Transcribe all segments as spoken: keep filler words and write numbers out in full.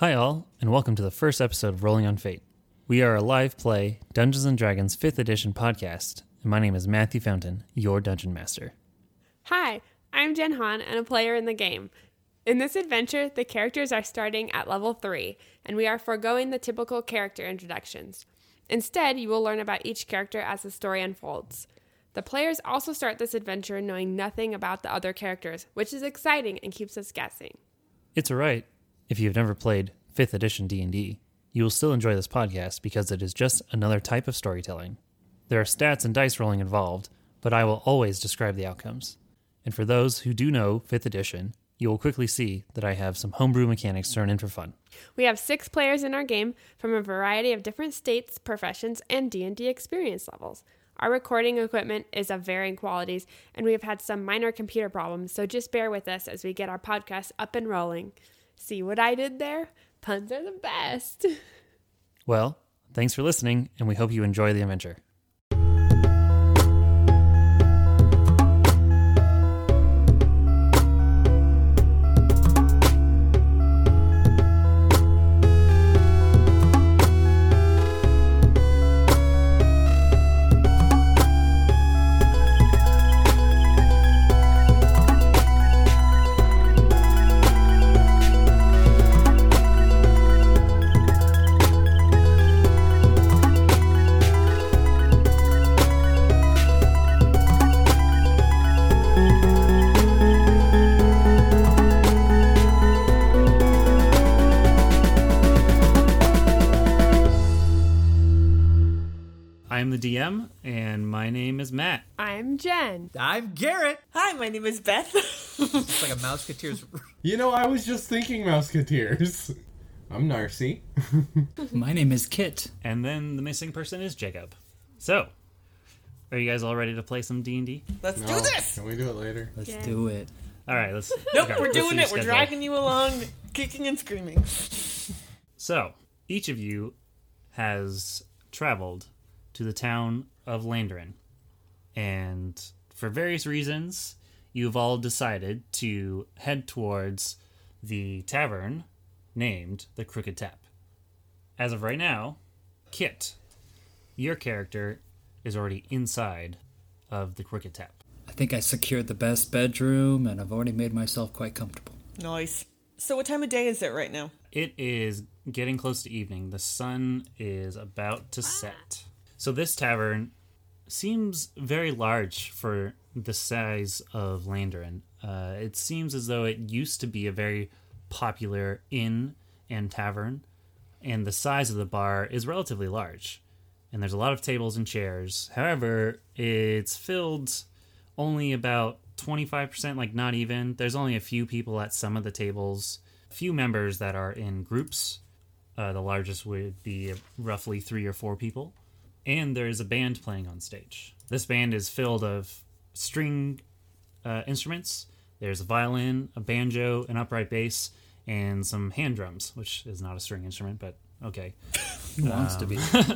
Hi all, and welcome to the first episode of Rolling on Fate. We are a live play Dungeons and Dragons fifth edition podcast, and my name is Matthew Fountain, your Dungeon Master. Hi, I'm Jen Han and a player in the game. In this adventure, the characters are starting at level three, and we are foregoing the typical character introductions. Instead, you will learn about each character as the story unfolds. The players also start this adventure knowing nothing about the other characters, which is exciting and keeps us guessing. It's alright. If you've never played fifth edition D and D, you will still enjoy this podcast because it is just another type of storytelling. There are stats and dice rolling involved, but I will always describe the outcomes. And for those who do know fifth edition, you will quickly see that I have some homebrew mechanics thrown in for fun. We have six players in our game from a variety of different states, professions, and D and D experience levels. Our recording equipment is of varying qualities, and we have had some minor computer problems, so just bear with us as we get our podcast up and rolling. See what I did there? Puns are the best. Well, thanks for listening, and we hope you enjoy the adventure. I'm the D M, and my name is Matt. I'm Jen. I'm Garrett. Hi, my name is Beth. It's like a Mouseketeers. You know, I was just thinking Mouseketeers. I'm Narcy. My name is Kit. And then the missing person is Jacob. So, are you guys all ready to play some D and D? Let's No, do this. Can we do it later? Let's Yeah. do it. All right, let's... Nope, okay, we're let's doing see it. We're schedule. dragging you along, kicking and screaming. So, each of you has traveled to the town of Landrin. And for various reasons, you've all decided to head towards the tavern named the Crooked Tap. As of right now, Kit, your character is already inside of the Crooked Tap. I think I secured the best bedroom, and I've already made myself quite comfortable. Nice. So what time of day is it right now? It is getting close to evening. The sun is about to set. So this tavern seems very large for the size of Landrin. Uh, it seems as though it used to be a very popular inn and tavern, and the size of the bar is relatively large. And there's a lot of tables and chairs. However, it's filled only about twenty-five percent, like not even. There's only a few people at some of the tables. A few members that are in groups. Uh, the largest would be roughly three or four people. And there's a band playing on stage. This band is filled of string uh, instruments. There's a violin, a banjo, an upright bass, and some hand drums, which is not a string instrument, but okay. Who wants to be?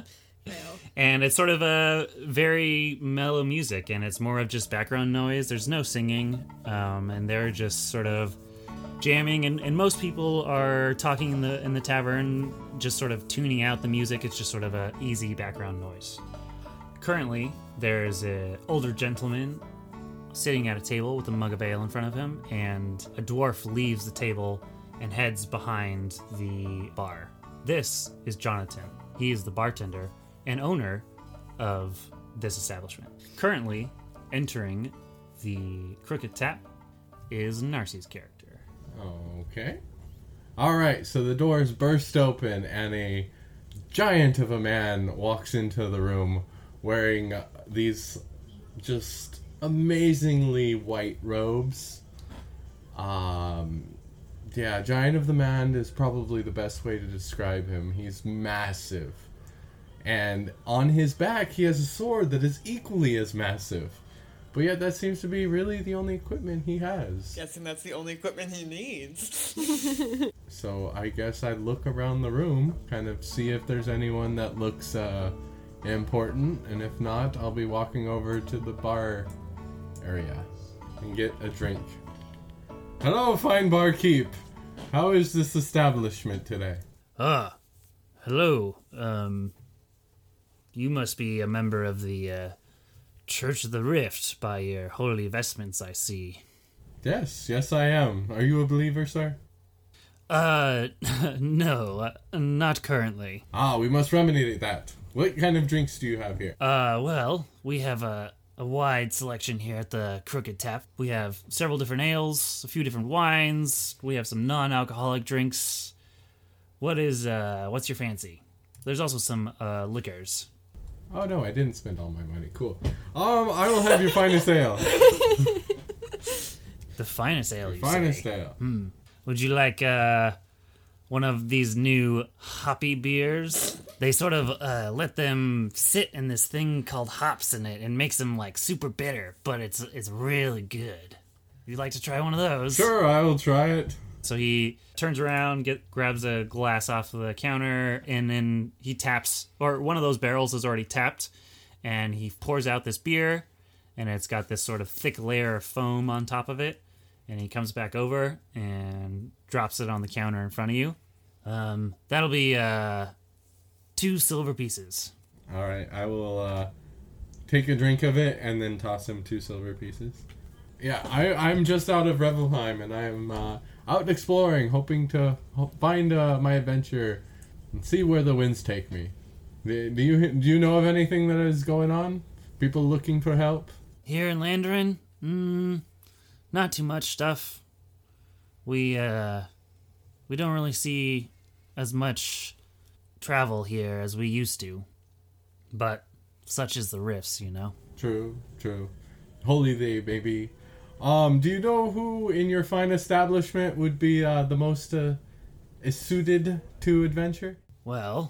And it's sort of a very mellow music, and it's more of just background noise. There's no singing, um, and they're just sort of jamming, and, and most people are talking in the in the tavern, just sort of tuning out the music. It's just sort of a easy background noise. Currently, there's an older gentleman sitting at a table with a mug of ale in front of him, and a dwarf leaves the table and heads behind the bar. This is Jonathan. He is the bartender and owner of this establishment. Currently, entering the Crooked Tap is Narcy's character. Okay. Alright, so the doors burst open and a giant of a man walks into the room wearing uh, these just amazingly white robes. Um, yeah, giant of the man is probably the best way to describe him. He's massive. And on his back, he has a sword that is equally as massive. But yet that seems to be really the only equipment he has. Guessing that's the only equipment he needs. So I guess I'd look around the room, kind of see if there's anyone that looks uh, important, and if not, I'll be walking over to the bar area and get a drink. Hello, fine barkeep. How is this establishment today? Ah, hello. Um, you must be a member of the uh, Church of the Rift by your holy vestments, I see. Yes, yes I am. Are you a believer, sir? Uh, no, uh, not currently. Ah, we must remedy that. What kind of drinks do you have here? Uh, well, we have a, a wide selection here at the Crooked Tap. We have several different ales, a few different wines. We have some non-alcoholic drinks. What is, uh, what's your fancy? There's also some, uh, liquors. Oh no, I didn't spend all my money. Cool. Um, I will have your finest ale. The finest ale, you Finest say? ale. Would you like, uh, one of these new hoppy beers? They sort of, uh, let them sit in this thing called hops in it and makes them, like, super bitter, but it's, it's really good. Would you like to try one of those? Sure, I will try it. So he turns around, get grabs a glass off of the counter, and then he taps, or one of those barrels is already tapped, and he pours out this beer, and it's got this sort of thick layer of foam on top of it, and he comes back over and drops it on the counter in front of you. Um, that'll be uh, two silver pieces. All right, I will uh, take a drink of it and then toss him two silver pieces. Yeah, I, I'm just out of Revelheim, and I'm uh, out exploring, hoping to ho- find uh, my adventure and see where the winds take me. Do do you do you know of anything that is going on? People looking for help? Here in Landarin, mm, not too much stuff. We uh, we don't really see as much travel here as we used to, but such is the rifts, you know. True, true. Holy day, baby. Um, do you know who in your fine establishment would be uh, the most uh, suited to adventure? Well,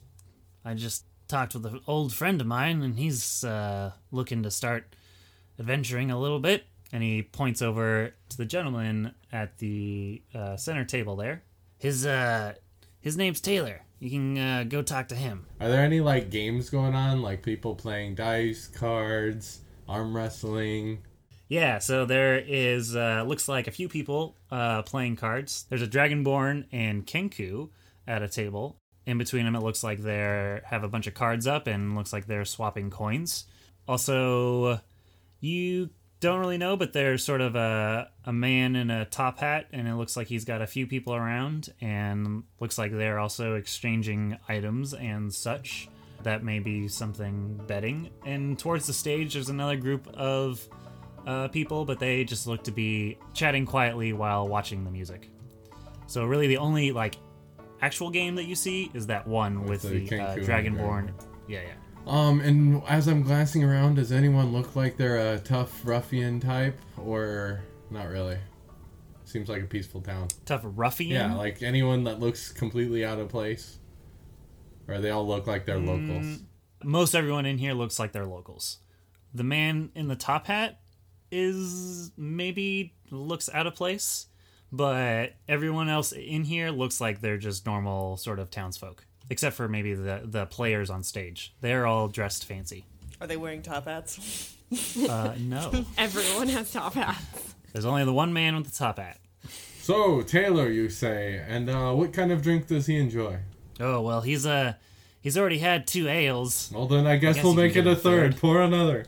I just talked with an old friend of mine, and he's uh, looking to start adventuring a little bit. And he points over to the gentleman at the uh, center table there. His uh, his name's Taylor. You can uh, go talk to him. Are there any like games going on, like people playing dice, cards, arm wrestling? Yeah, so there is, uh, looks like a few people uh, playing cards. There's a Dragonborn and Kenku at a table. In between them, it looks like they have a bunch of cards up and looks like they're swapping coins. Also, you don't really know, but there's sort of a, a man in a top hat, and it looks like he's got a few people around, and looks like they're also exchanging items and such. That may be something betting. And towards the stage, there's another group of uh, people, but they just look to be chatting quietly while watching the music. So really the only, like, actual game that you see is that one with, With the, the uh, Kenku and Dragonborn. Dragon. Yeah, yeah. Um, and as I'm glancing around, does anyone look like they're a tough ruffian type, or not really? Seems like a peaceful town. Tough ruffian? Yeah, like anyone that looks completely out of place? Or they all look like they're locals? Most everyone in here looks like they're locals. The man in the top hat is maybe looks out of place, but everyone else in here looks like they're just normal sort of townsfolk. Except for maybe the, the players on stage. They're all dressed fancy. Are they wearing top hats? Uh, no. Everyone has top hats. There's only the one man with the top hat. So, Taylor, you say, and uh, what kind of drink does he enjoy? Oh, well, he's uh, he's already had two ales. Well, then I guess, guess we'll you can make it give a it a third. third. Pour another.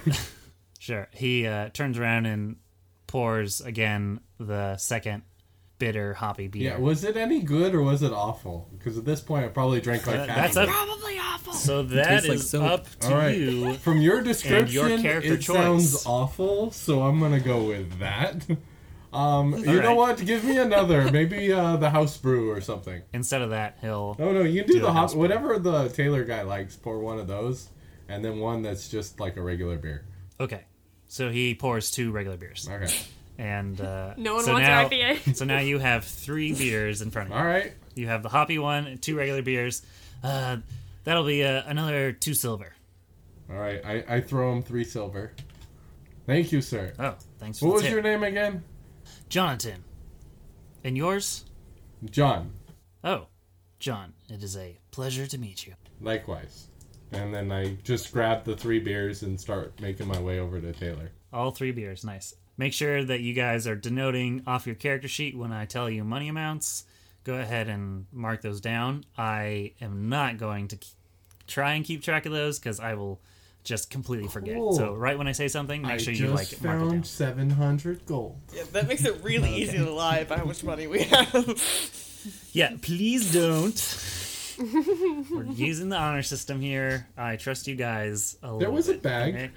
Sure. He uh, turns around and pours, again, the second bitter hoppy beer. Yeah, was it any good or was it awful? Because at this point, I probably drank like Uh, half that's of up. it. Probably awful. So that tastes like is soap. up to All right. you. From your description, character it choice. sounds awful, so I'm gonna go with that. Um, you know right. what? Give me another. Maybe uh, the house brew or something. Instead of that, he'll... No, no, you can do, Do the the hot, house brew. whatever the Taylor guy likes. Pour one of those, and then one that's just like a regular beer. Okay. So he pours two regular beers. Okay. And uh, No one so wants now, R P A. So now you have three beers in front of you. All right. You have the hoppy one and two regular beers. Uh, that'll be uh, another two silver. All right. I, I throw him three silver. Thank you, sir. Oh, thanks for What the was tip. your name again? Jonathan. And yours? John. Oh, John. It is a pleasure to meet you. Likewise. And then I just grab the three beers and start making my way over to Taylor. All three beers, nice. Make sure that you guys are denoting off your character sheet when I tell you money amounts. Go ahead and mark those down. I am not going to k- try and keep track of those because I will just completely forget. Cool. So right when I say something, make I sure just you like mark it down. found seven hundred gold. Yeah, that makes it really Okay. easy to lie about how much money we have. Yeah, please don't. We're using the honor system here. I trust you guys a There little was a bit, bag.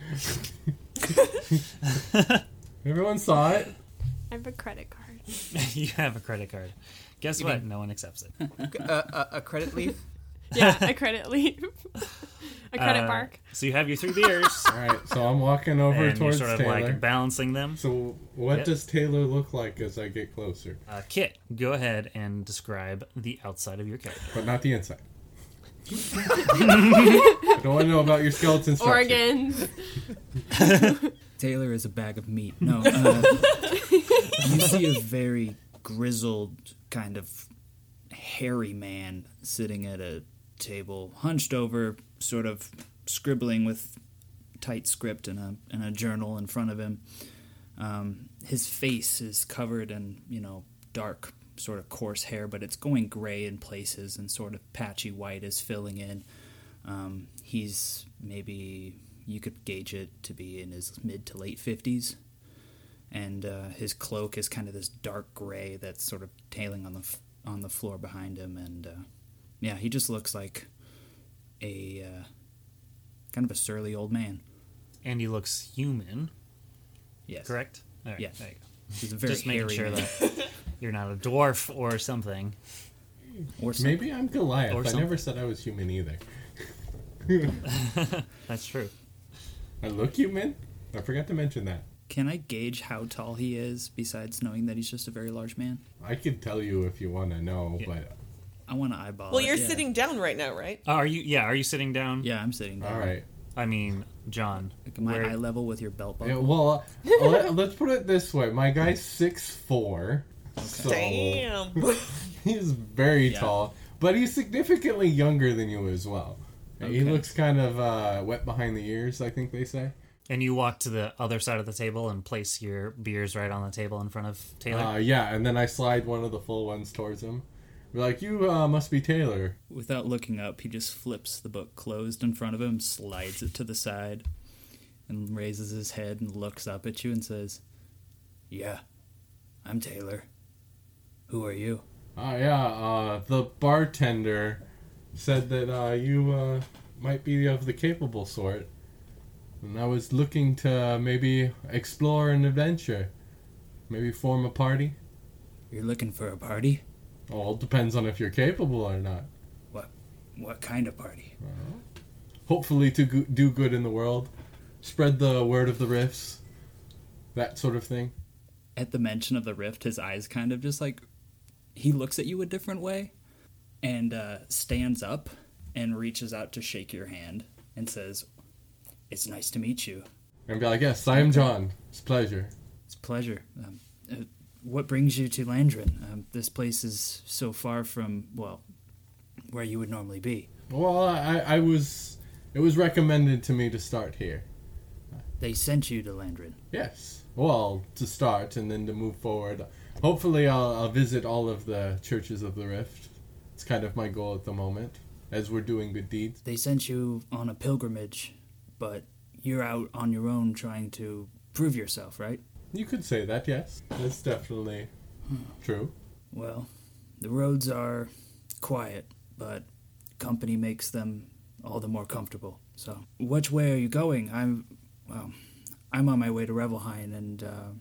okay? Everyone saw it. I have a credit card. You have a credit card. Guess You what? mean- No one accepts it. a, a, a credit leaf. Yeah, a credit leave. A credit Uh, mark. So you have your three beers, All right, so I'm walking over and you're towards sort of Taylor. like balancing them. So what Yep. does Taylor look like as I get closer? Uh, Kit, go ahead and describe the outside of your character. But not the inside. I don't want to know about your skeleton structure. Organs. Taylor is a bag of meat. No, uh, you see a very grizzled, kind of hairy man sitting at a table, hunched over, sort of scribbling with tight script in a in a journal in front of him. Um, his face is covered in, you know, dark, sort of coarse hair, but it's going gray in places, and sort of patchy white is filling in. Um, he's maybe, you could gauge it to be in his mid to late fifties, and uh, his cloak is kind of this dark gray that's sort of tailing on the f- on the floor behind him, and uh, yeah, he just looks like a uh, kind of a surly old man. And he looks human, Yes, correct? All right, Yes. there you go. He's a very Just making hairy sure man. that you're not a dwarf or something. Or something. Maybe I'm Goliath. Or I something. never said I was human either. That's true. I look human. I forgot to mention that. Can I gauge how tall he is besides knowing that he's just a very large man? I could tell you if you want to know, Yeah. but I want to eyeball Well, it, you're yeah. sitting down right now, right? Uh, are you? Yeah. Are you sitting down? Yeah, I'm sitting down. all right. I mean, John. Like, am I where- eye level with your belt buckle? Yeah, well, uh, let, let's put it this way. My guy's six foot four. So Damn. he's very Yeah. tall, but he's significantly younger than you as well. He Okay. looks kind of uh, wet behind the ears, I think they say. And you walk to the other side of the table and place your beers right on the table in front of Taylor. Uh, yeah, and then I slide one of the full ones towards him. Be like, you uh, must be Taylor. Without looking up, he just flips the book closed in front of him, slides it to the side, and raises his head and looks up at you and says, "Yeah, I'm Taylor. Who are you?" Oh, yeah, uh, the bartender said that uh, you uh, might be of the capable sort. And I was looking to maybe explore an adventure. Maybe form a party. You're looking for a party? Well, it depends on if you're capable or not. What what kind of party? Hopefully to go- do good in the world. Spread the word of the rifts. That sort of thing. At the mention of the rift, his eyes kind of just like, he looks at you a different way and uh, stands up and reaches out to shake your hand and says, "It's nice to meet you. And be like, yes, I am John. It's a pleasure. It's a pleasure. Um, uh, what brings you to Landrin? Um, this place is so far from, well, where you would normally be." Well, I, I was... It was recommended to me to start here. They sent you to Landrin. Yes. Well, to start and then to move forward. Hopefully I'll, I'll visit all of the churches of the Rift. It's kind of my goal at the moment, as we're doing good deeds. They sent you on a pilgrimage, but you're out on your own trying to prove yourself, right? You could say that, yes. That's definitely true. Well, the roads are quiet, but company makes them all the more comfortable. So, which way are you going? I'm, well, I'm on my way to Revelheim, and uh,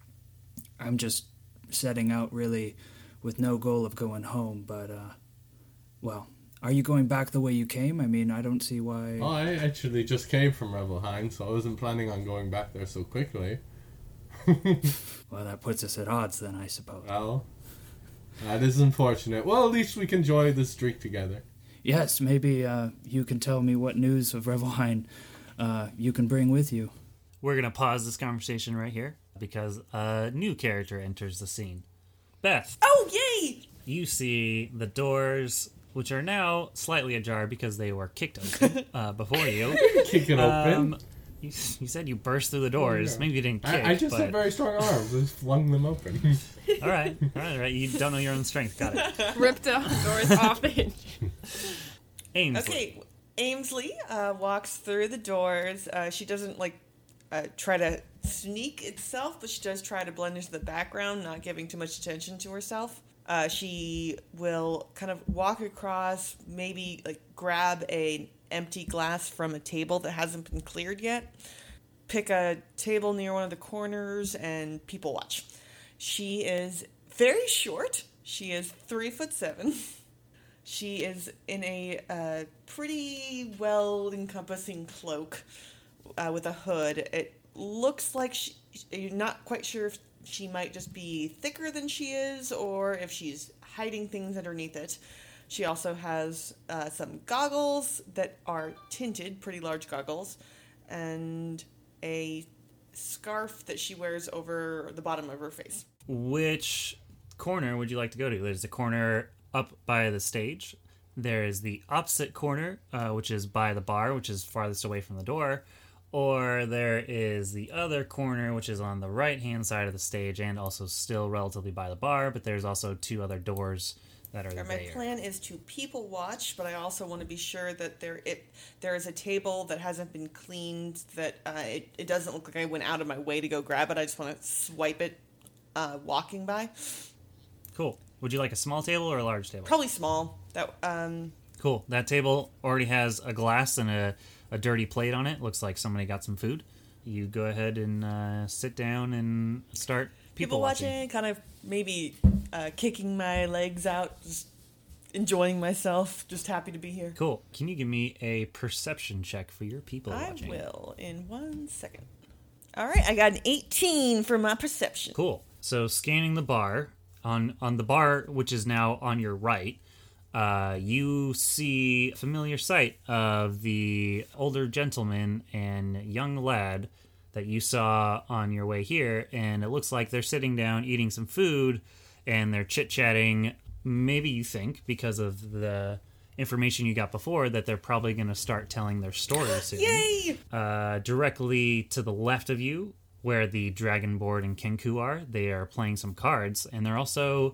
I'm just setting out really with no goal of going home, but, uh, well, are you going back the way you came? I mean, I don't see why... Well, I actually just came from Revelheim, so I wasn't planning on going back there so quickly. Well, that puts us at odds then, I suppose. Well, that is unfortunate. Well, at least we can enjoy this drink together. Yes, maybe uh, you can tell me what news of Revelheim uh, you can bring with you. We're going to pause this conversation right here because a new character enters the scene. Beth, Oh, yay! you see the doors, which are now slightly ajar because they were kicked open uh, before you. Kick it open. Um, You, you said you burst through the doors. yeah. Maybe you didn't kick, I, I just but... have very strong arms. I just flung them open. all right, all right, all right. You don't know your own strength. Got it. Ripped the doors off the hinge. Ainsley. Okay, Aimsley uh, walks through the doors. Uh, she doesn't like uh, try to sneak itself, but she does try to blend into the background, not giving too much attention to herself. Uh, she will kind of walk across, maybe like grab a empty glass from a table that hasn't been cleared yet, pick a table near one of the corners, and people watch. She is very short. She is three foot seven. She is in a uh, pretty well encompassing cloak uh, with a hood. It looks like she, you're not quite sure if she might just be thicker than she is, or if she's hiding things underneath it. She also has uh, some goggles that are tinted, pretty large goggles, and a scarf that she wears over the bottom of her face. Which corner would you like to go to? There's the corner up by the stage. There is the opposite corner, uh, which is by the bar, which is farthest away from the door. Or there is the other corner, which is on the right-hand side of the stage and also still relatively by the bar, but there's also two other doors that are My there. plan is to people watch, but I also want to be sure that there it there is a table that hasn't been cleaned, that uh, it, it doesn't look like I went out of my way to go grab it. I just want to swipe it uh, walking by. Cool. Would you like a small table or a large table? Probably small. That um. Cool. That table already has a glass and a, a dirty plate on it. Looks like somebody got some food. You go ahead and uh, sit down and start people, People watching, watching. kind of maybe uh, kicking my legs out, just enjoying myself, just happy to be here. Cool. Can you give me a perception check for your people I watching? will in one second. All right, I got an eighteen for my perception. Cool. So scanning the bar, on, on the bar, which is now on your right, uh, you see a familiar sight of the older gentleman and young lad that you saw on your way here, and it looks like they're sitting down eating some food, and they're chit-chatting. Maybe you think, because of the information you got before, that they're probably going to start telling their story soon. Yay! Uh, directly to the left of you, where the Dragonborn and Kenku are, they are playing some cards, and they're also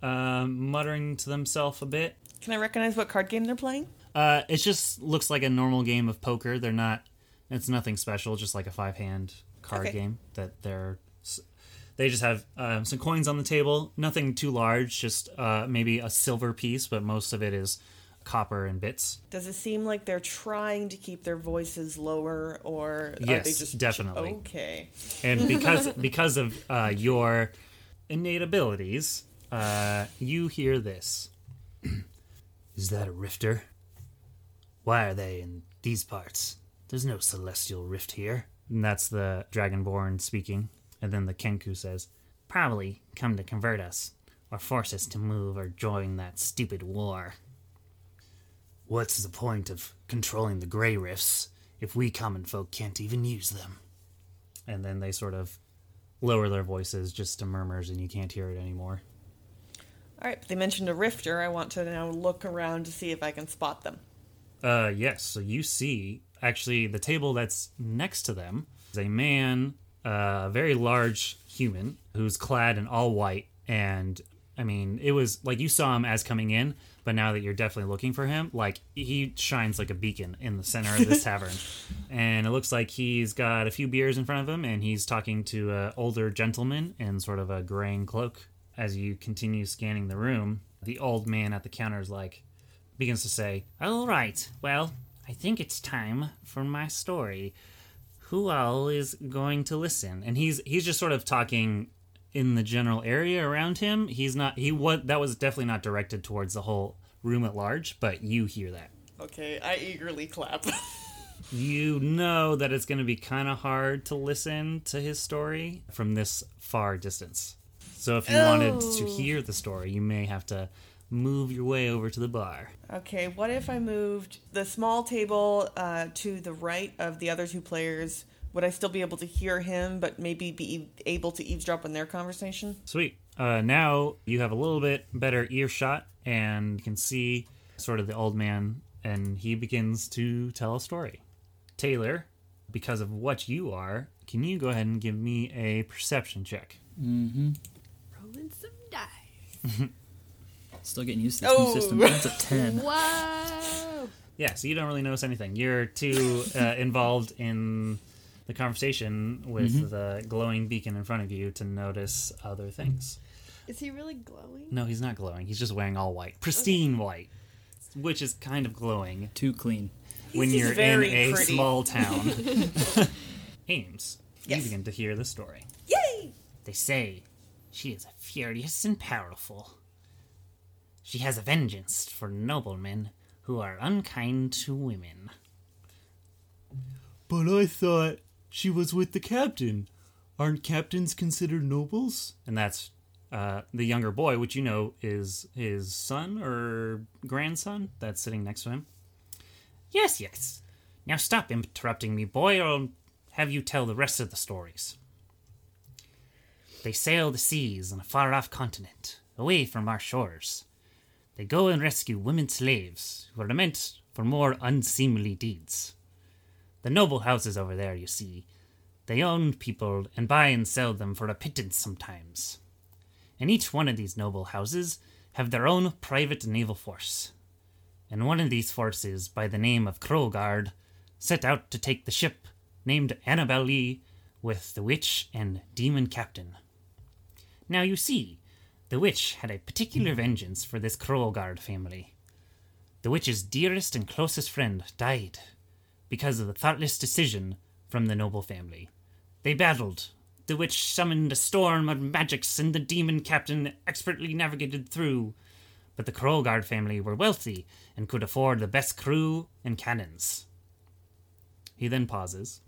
um, muttering to themselves a bit. Can I recognize what card game they're playing? Uh, it just looks like a normal game of poker. They're not. It's nothing special, just like a five-hand card Okay. game that they're. They just have um, some coins on the table. Nothing too large, just uh, maybe a silver piece, but most of it is copper and bits. Does it seem like they're trying to keep their voices lower, or are Yes, they just definitely. Okay. And because because of uh, your innate abilities, uh, you hear this. Is that a rifter? Why are they in these parts? There's no celestial rift here. And that's the Dragonborn speaking. And then the Kenku says, probably come to convert us, or force us to move or join that stupid war. What's the point of controlling the Grey Rifts if we common folk can't even use them? And then they sort of lower their voices just to murmurs, and you can't hear it anymore. All right, they mentioned a rifter. I want to now look around to see if I can spot them. Uh, yes, so you see, actually, the table that's next to them is a man, uh, a very large human, who's clad in all white, and, I mean, it was, like, you saw him as coming in, but now that you're definitely looking for him, like, he shines like a beacon in the center of this tavern. And it looks like he's got a few beers in front of him, and he's talking to an older gentleman in sort of a graying cloak. As you continue scanning the room, the old man at the counter is like, begins to say, all right, well, I think it's time for my story. Who all is going to listen? And he's he's just sort of talking in the general area around him. He's not, he what that was definitely not directed towards the whole room at large, but you hear that. Okay, I eagerly clap. You know that it's going to be kind of hard to listen to his story from this far distance. So if you Oh. wanted to hear the story, you may have to move your way over to the bar. Okay, what if I moved the small table uh, to the right of the other two players? Would I still be able to hear him, but maybe be able to eavesdrop on their conversation? Sweet. Uh, now you have a little bit better earshot, and you can see sort of the old man, and he begins to tell a story. Taylor, because of what you are, can you go ahead and give me a perception check? Mm-hmm. Rolling some dice. Still getting used to this Oh. new system. That's a ten. Whoa! Yeah, so you don't really notice anything. You're too uh, involved in the conversation with the glowing beacon in front of you to notice other things. Is he really glowing? No, he's not glowing. He's just wearing all white. Pristine white, which is kind of glowing Too clean. when He's you're in very a pretty. small town. Ames, Yes. you begin to hear the story. Yay! They say she is furious and powerful. She has a vengeance for noblemen who are unkind to women. But I thought she was with the captain. Aren't captains considered nobles? And that's uh, the younger boy, which you know is his son or grandson that's sitting next to him. Yes, yes. Now stop interrupting me, boy, or I'll have you tell the rest of the stories. They sail the seas on a far-off continent, away from our shores. They go and rescue women slaves who are meant for more unseemly deeds. The noble houses over there, you see, they own people and buy and sell them for a pittance sometimes. And each one of these noble houses have their own private naval force. And one of these forces, by the name of Crowguard, set out to take the ship named Annabelle Lee with the witch and demon captain. Now you see, the witch had a particular vengeance for this Crowguard family. The witch's dearest and closest friend died because of the thoughtless decision from the noble family. They battled. The witch summoned a storm of magics and the demon captain expertly navigated through. But the Crowguard family were wealthy and could afford the best crew and cannons. He then pauses.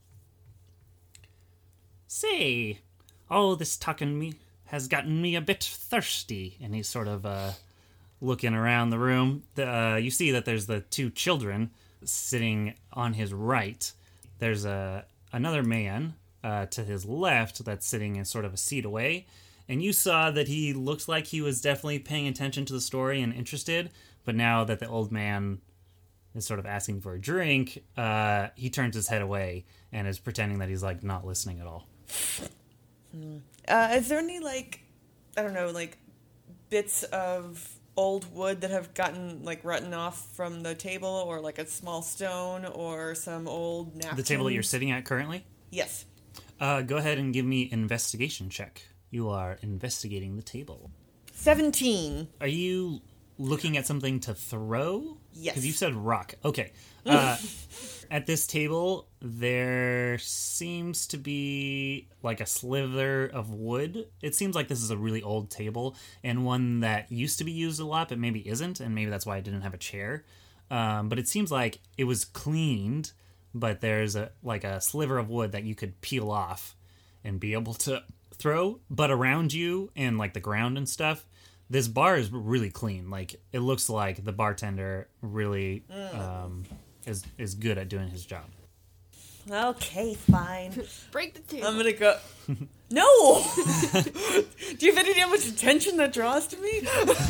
Say, all this talking me has gotten me a bit thirsty. And he's sort of uh, looking around the room. The, uh, you see that there's the two children sitting on his right. There's a another man uh, to his left that's sitting in sort of a seat away. And you saw that he looked like he was definitely paying attention to the story and interested. But now that the old man is sort of asking for a drink, uh, he turns his head away and is pretending that he's like not listening at all. Uh, is there any, like, I don't know, like, bits of old wood that have gotten, like, rotten off from the table, or, like, a small stone, or some old napkins? The table that you're sitting at currently? Yes. Uh, go ahead and give me investigation check. You are investigating the table. seventeen. Are you looking at something to throw? Yes. Because you said rock. Okay. Uh, at this table, there seems to be like a sliver of wood. It seems like this is a really old table and one that used to be used a lot, but maybe isn't, and maybe that's why I didn't have a chair. Um, but it seems like it was cleaned, but there's a like a sliver of wood that you could peel off and be able to throw. But around you and like the ground and stuff, this bar is really clean. Like, it looks like the bartender really um, is is good at doing his job. Okay, fine. Break the table. I'm gonna go. No! Do you have any idea how much attention that draws to me?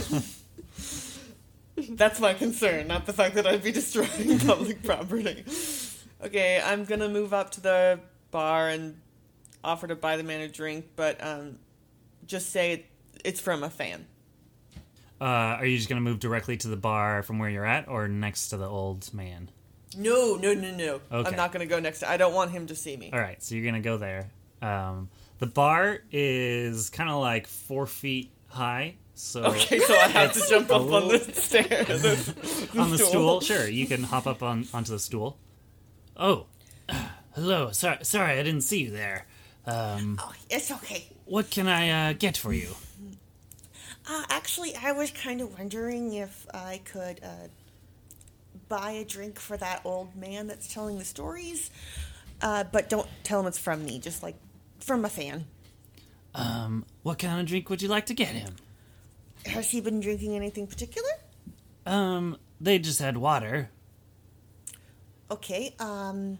That's my concern, not the fact that I'd be destroying public property. Okay, I'm gonna move up to the bar and offer to buy the man a drink, but um, just say it, it's from a fan. Uh, are you just going to move directly to the bar from where you're at, or next to the old man? No, no, no, no. Okay. I'm not gonna go next to. I don't want him to see me. All right, so you're going to go there. Um, the bar is kind of like four feet high. So Okay, so I have to jump up on the little- stairs. the on the stool, sure, you can hop up on onto the stool. Oh, hello. Sorry, sorry, I didn't see you there. Um, Oh, it's okay. what can I uh, get for you? Uh, actually, I was kind of wondering if I could uh, buy a drink for that old man that's telling the stories. Uh, but don't tell him it's from me, just like from a fan. Um, what kind of drink would you like to get him? Has he been drinking anything particular? Um, they just had water. Okay, um...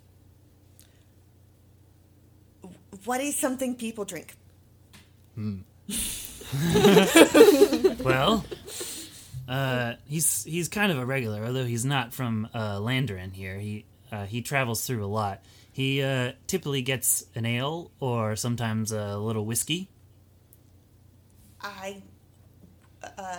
what is something people drink? Well, uh, he's he's kind of a regular, although he's not from uh, Landerin here. He Uh, he travels through a lot. He uh, typically gets an ale or sometimes a little whiskey. I, uh,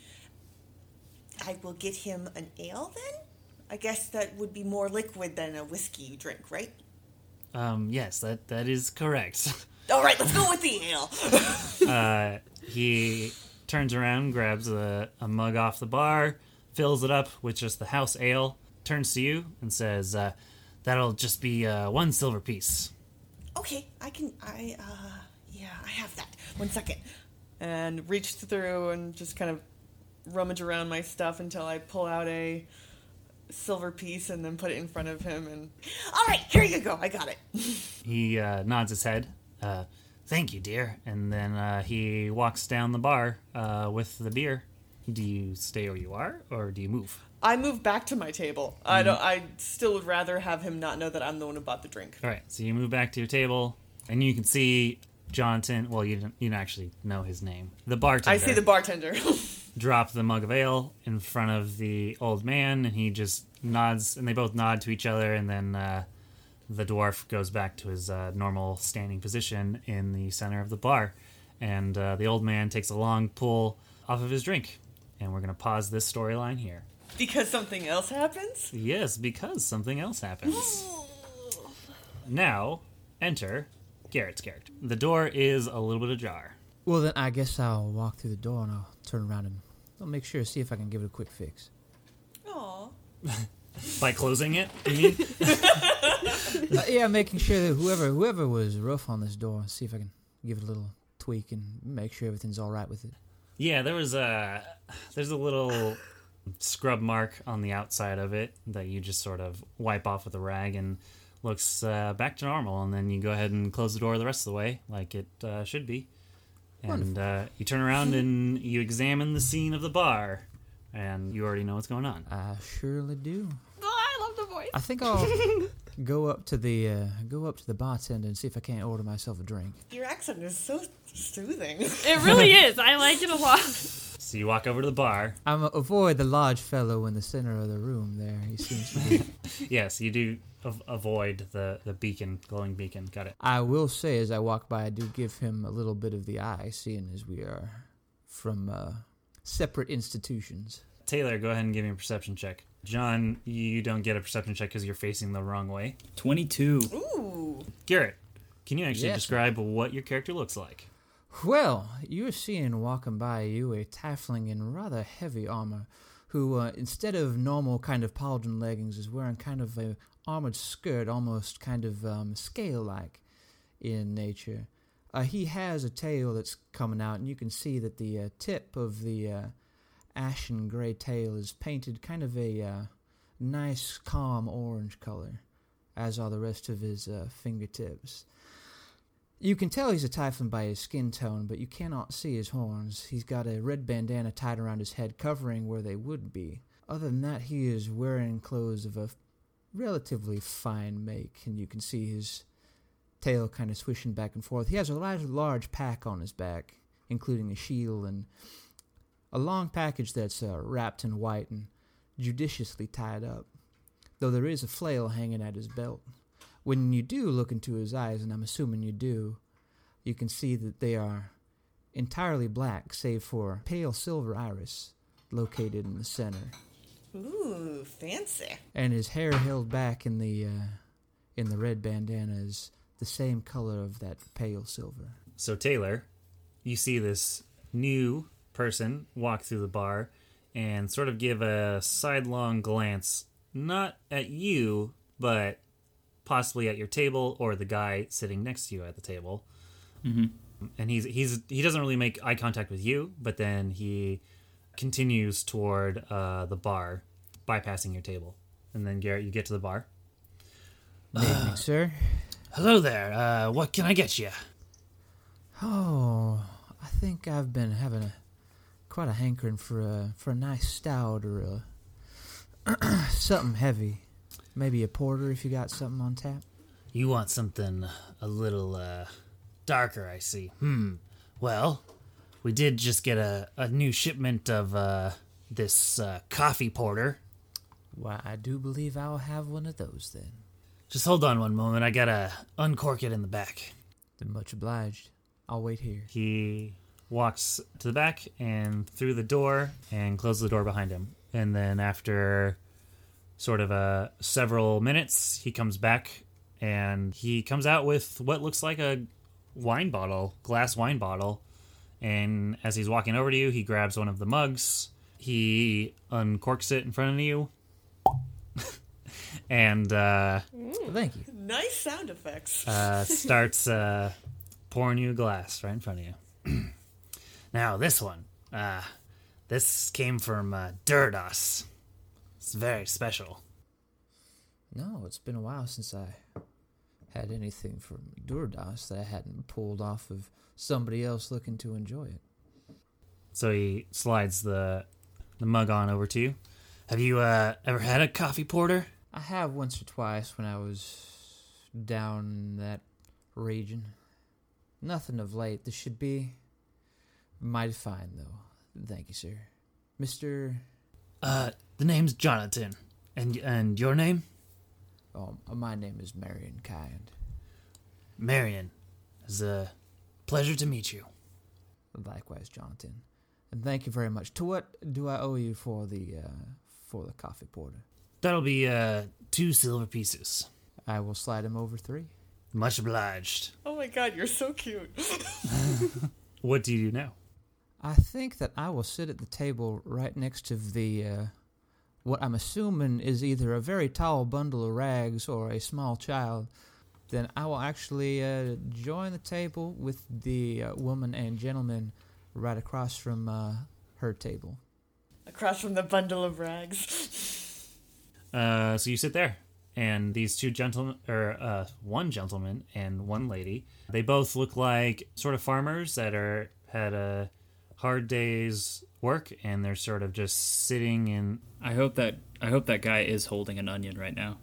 I will get him an ale then? I guess that would be more liquid than a whiskey you drink, right? Um, yes, that, that is correct. All right, let's go with the ale. uh, he turns around, grabs a, a mug off the bar, fills it up with just the house ale, turns to you and says, uh, that'll just be uh, one silver piece. Okay, I can, I, uh, yeah, I have that. One second. And reach through and just kind of rummage around my stuff until I pull out a silver piece and then put it in front of him. And all right, here you go. I got it. He uh, nods his head. Uh, thank you, dear. And then uh, he walks down the bar uh, with the beer. Do you stay where you are, or do you move? I move back to my table. Mm-hmm. I don't. I still would rather have him not know that I'm the one who bought the drink. All right, so you move back to your table, and you can see Jonathan. Well, you didn't. You don't actually know his name. The bartender. I see the bartender. Drop the mug of ale in front of the old man, and he just nods, and they both nod to each other, and then uh, the dwarf goes back to his uh, normal standing position in the center of the bar, and uh, the old man takes a long pull off of his drink. And we're going to pause this storyline here. Because something else happens? Yes, because something else happens. Now, enter Garrett's character. The door is a little bit ajar. Well, then I guess I'll walk through the door and I'll turn around and I'll make sure to see if I can give it a quick fix. Aw. By closing it, you mean? uh, yeah, making sure that whoever whoever was rough on this door, see if I can give it a little tweak and make sure everything's all right with it. Yeah, there was a there's a little scrub mark on the outside of it that you just sort of wipe off with a rag and looks uh, back to normal, and then you go ahead and close the door the rest of the way like it uh, should be. And uh, you turn around and you examine the scene of the bar, and you already know what's going on. I surely do. Oh, I love the voice. I think I'll go up to the uh, go up to the bartender and see if I can't order myself a drink. Your accent is so soothing. It really is. I like it a lot. So you walk over to the bar. I'm uh, avoid the large fellow in the center of the room there. He seems to be... Yes, you do av- avoid the, the beacon, glowing beacon. Got it. I will say as I walk by, I do give him a little bit of the eye, seeing as we are from uh, separate institutions. Taylor, go ahead and give me a perception check. John, you don't get a perception check because you're facing the wrong way. twenty-two. Ooh. Garrett, can you actually Yes. describe what your character looks like? Well, you're seeing walking by you a tiefling in rather heavy armor who, uh, instead of normal kind of pauldron leggings, is wearing kind of a armored skirt, almost kind of um, scale-like in nature. Uh, he has a tail that's coming out, and you can see that the uh, tip of the uh, ashen gray tail is painted kind of a uh, nice, calm orange color, as are the rest of his uh, fingertips. You can tell he's a tiefling by his skin tone, but you cannot see his horns. He's got a red bandana tied around his head, covering where they would be. Other than that, he is wearing clothes of a relatively fine make, and you can see his tail kind of swishing back and forth. He has a large, large pack on his back, including a shield and a long package that's uh, wrapped in white and judiciously tied up, though there is a flail hanging at his belt. When you do look into his eyes, and I'm assuming you do, you can see that they are entirely black, save for a pale silver iris located in the center. Ooh, fancy. And his hair held back in the uh, in the red bandana is the same color of that pale silver. So Taylor, you see this new person walk through the bar and sort of give a sidelong glance, not at you, but possibly at your table or the guy sitting next to you at the table. Mm-hmm. And he's he's he doesn't really make eye contact with you, but then he continues toward uh, the bar, bypassing your table. And then Garrett, you get to the bar. Good evening, sir. Hello there. Uh, what can I get you? Oh, I think I've been having a quite a hankering for a for a nice stout or a something heavy. Maybe a porter if you got something on tap. You want something a little uh, darker, I see. Hmm. Well, we did just get a, a new shipment of uh, this uh, coffee porter. Why, I do believe I'll have one of those then. Just hold on one moment. I gotta uncork it in the back. Then much obliged. I'll wait here. He walks to the back and through the door and closes the door behind him. And then after sort of uh, several minutes, he comes back and he comes out with what looks like a wine bottle, glass wine bottle. And as he's walking over to you, he grabs one of the mugs. He uncorks it in front of you. and uh, Thank you. Nice sound effects. uh, starts uh, pouring you a glass right in front of you. Now, this one. Uh, this came from uh, Durdos. It's very special. No, it's been a while since I had anything from Durdas that I hadn't pulled off of somebody else looking to enjoy it. So he slides the the mug on over to you. Have you uh, ever had a coffee porter? I have once or twice when I was down that region. Nothing of late. This should be mighty fine, though. Thank you, sir. Mister Uh, the name's Jonathan. And and your name? Oh, my name is Marion Kind. Marion. It's a pleasure to meet you. Likewise, Jonathan. And thank you very much. To what do I owe you for the uh, for the coffee porter? That'll be uh, two silver pieces. I will slide him over three. Much obliged. Oh my god, you're so cute. What do you do now? I think that I will sit at the table right next to the, uh, what I'm assuming is either a very tall bundle of rags or a small child. Then I will actually uh, join the table with the uh, woman and gentleman right across from uh, her table. Across from the bundle of rags. Uh, so you sit there, and these two gentlemen, or uh, one gentleman and one lady, they both look like sort of farmers that are had a hard day's work, and they're sort of just sitting in. I hope that I hope that guy is holding an onion right now.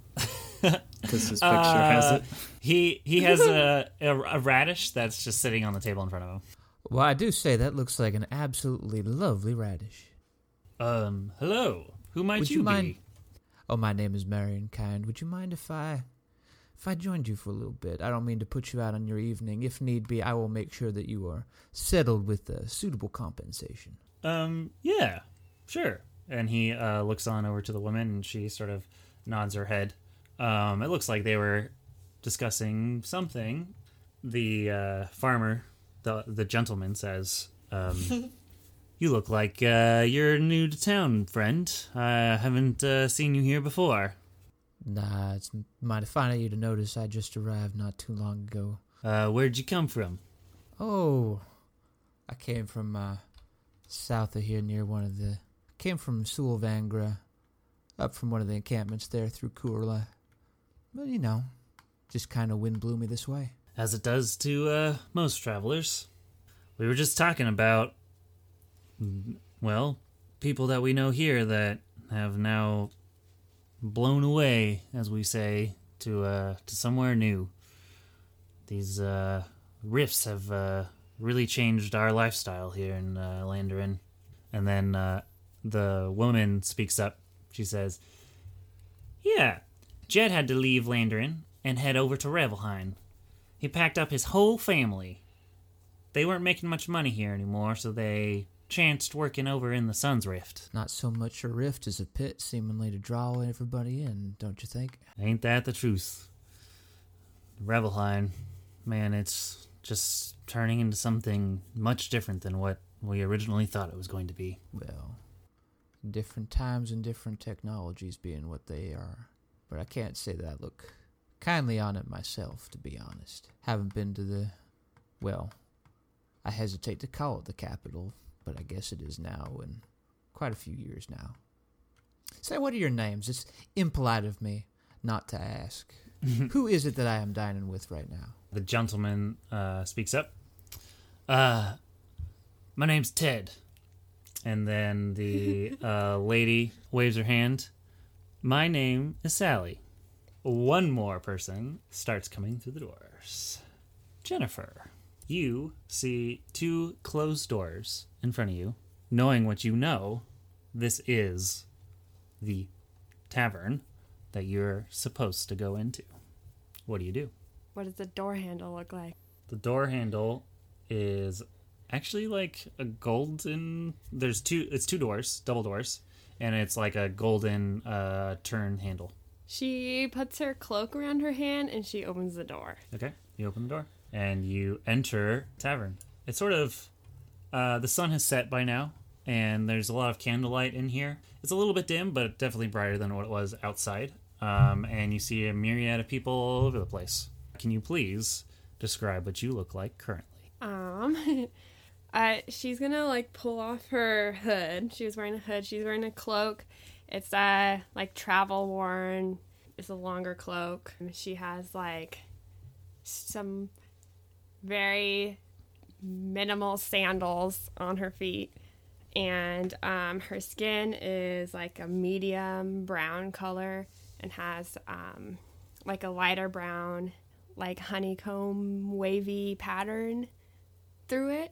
Because his picture Uh, has it. He he has a, a a radish that's just sitting on the table in front of him. Well, I do say that looks like an absolutely lovely radish. Um, hello. Who might Would you, you mind- be? Oh, my name is Marion Kind. Would you mind if I, if I joined you for a little bit? I don't mean to put you out on your evening. If need be, I will make sure that you are settled with uh, suitable compensation. Um, yeah, sure. And he uh, looks on over to the woman, and she sort of nods her head. Um, it looks like they were discussing something. The uh, farmer, the the gentleman, says, um, "You look like uh, you're new to town, friend. I haven't uh, seen you here before." Nah, it's mighty fine of you to notice. I just arrived not too long ago. Uh, where'd you come from? Oh, I came from uh, south of here near one of the... Came from Sulvangra, up from one of the encampments there through Kurla. But, you know, just kind of wind blew me this way. As it does to uh, most travelers. We were just talking about, well, people that we know here that have now blown away, as we say, to uh, to somewhere new. These uh, rifts have uh, really changed our lifestyle here in uh, Landarin. And then uh, the woman speaks up. She says, "Yeah, Jed had to leave Landarin and head over to Revelheim. He packed up his whole family. They weren't making much money here anymore, so they chanced working over in the Sun's Rift. Not so much a rift as a pit, seemingly to draw everybody in, don't you think? Ain't that the truth? Revelheim, man, it's just turning into something much different than what we originally thought it was going to be." Well, different times and different technologies being what they are. But I can't say that I look kindly on it myself, to be honest. Haven't been to the... Well, I hesitate to call it the capital, but I guess it is now in quite a few years now. Say, what are your names? It's impolite of me not to ask. Who is it that I am dining with right now? The gentleman uh, speaks up. Uh, my name's Ted. And then the uh, lady waves her hand. My name is Sally. One more person starts coming through the doors. Jennifer. You see two closed doors in front of you. Knowing what you know, this is the tavern that you're supposed to go into. What do you do? What does the door handle look like? The door handle is actually like a golden. There's two. It's two doors, double doors, and it's like a golden uh, turn handle. She puts her cloak around her hand and she opens the door. Okay, you open the door and you enter tavern. It's sort of uh, the sun has set by now, and there's a lot of candlelight in here. It's a little bit dim, but definitely brighter than what it was outside. Um, and you see a myriad of people all over the place. Can you please describe what you look like currently? Um, uh, she's gonna like pull off her hood. She was wearing a hood. She's wearing a cloak. It's uh like travel worn. It's a longer cloak. She has like some very minimal sandals on her feet, and um, her skin is like a medium brown color and has um like a lighter brown, like honeycomb wavy pattern through it,